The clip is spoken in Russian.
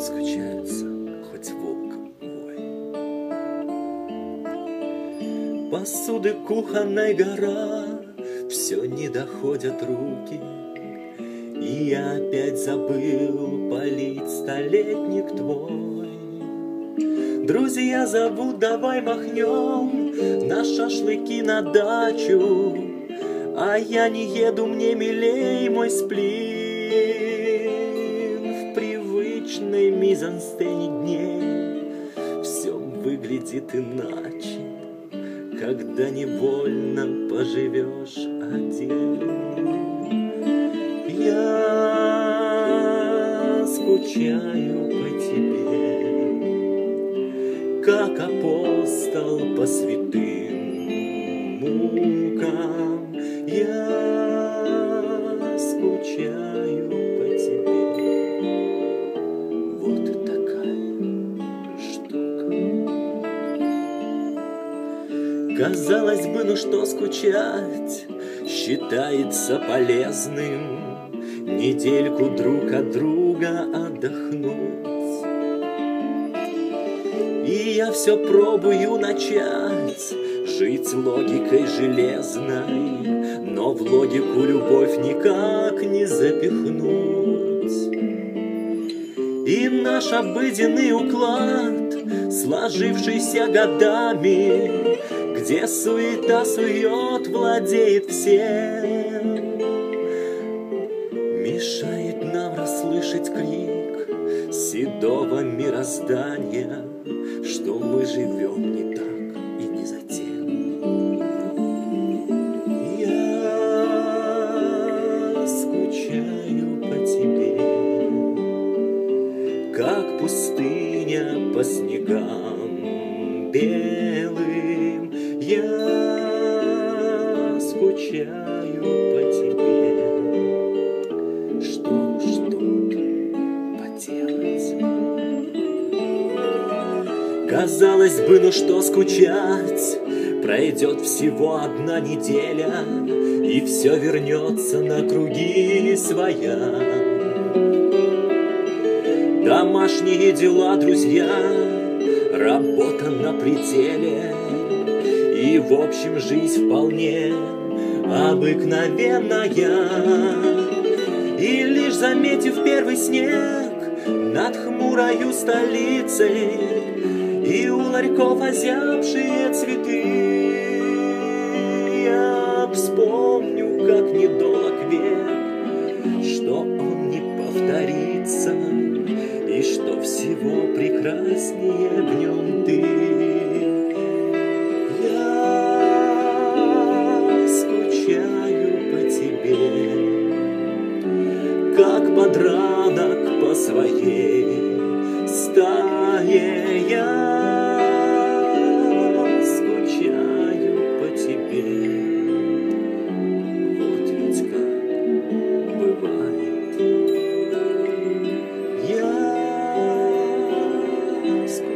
скучаются, хоть волком вой. Посуды кухонной гора, все не доходят руки, и я опять забыл полить столетник твой. Друзья зовут, давай махнем на шашлыки на дачу, а я не еду, мне милей мой сплин. В привычной мизансцене дней все выглядит иначе, когда невольно поживешь один. Я скучаю по тебе, как апостол по святым мукам. Я скучаю по тебе. Вот такая штука. Казалось бы, ну что скучать, считается полезным недельку друг от друга отдохнуть. И я все пробую начать жить логикой железной, но в логику любовь никак не запихнуть. И наш обыденный уклад, сложившийся годами, где суета сует, владеет всем, мешает нам расслышать крик седого мироздания, что мы живем не так и не за тем. Я скучаю по тебе, как пустыня по снегам белым. Я скучаю по тебе. Что уж тут поделать? Казалось бы, ну что скучать, пройдет всего одна неделя, и все вернется на круги своя. Домашние дела, друзья, работа на пределе, и в общем жизнь вполне обыкновенная. И лишь заметив первый снег над хмурою столицей, и у ларьков озябшие цветы, я вспомню, как недолг век, что он не повторится, и что всего прекраснее в нем ты. Я скучаю по тебе, как подранок по своей стае. Я скучаю по тебе. Вот ведь как бывает. Я скучаю.